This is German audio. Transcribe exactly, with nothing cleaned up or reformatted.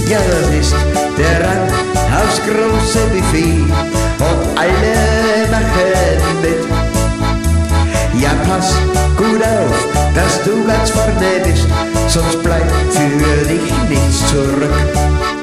Ja, das ist der Rang aufs große Buffet und alle machen mit. Ja, pass gut auf, dass du ganz vorne bist, sonst bleibt für dich nichts zurück.